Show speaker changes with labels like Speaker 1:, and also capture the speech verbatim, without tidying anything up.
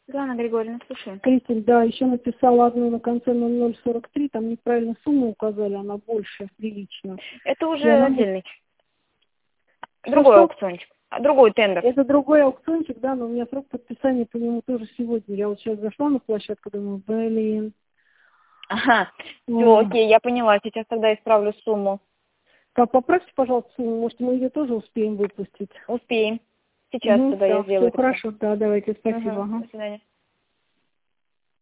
Speaker 1: Светлана Григорьевна, слушаю.
Speaker 2: Кристин, да, еще написала одну на конце ноль ноль сорок три, там неправильно сумму указали, она больше, прилично.
Speaker 1: Это уже
Speaker 2: Я
Speaker 1: отдельный.
Speaker 2: Что,
Speaker 1: Другой
Speaker 2: что?
Speaker 1: аукциончик. А, Другой тендер.
Speaker 2: Это другой аукциончик, да, но у меня срок подписания по нему тоже сегодня. Я вот сейчас зашла на площадку, думаю, блин.
Speaker 1: Ага. Все,
Speaker 2: М.
Speaker 1: окей, я поняла. Сейчас тогда исправлю сумму.
Speaker 2: Так, поправьте, пожалуйста, сумму, может, мы ее тоже успеем выпустить.
Speaker 1: Успеем. Сейчас
Speaker 2: Угу,
Speaker 1: тогда я
Speaker 2: да,
Speaker 1: сделаю
Speaker 2: все
Speaker 1: это всё.
Speaker 2: хорошо, да, давайте, спасибо.
Speaker 1: Угу.
Speaker 2: Ага.
Speaker 1: До свидания.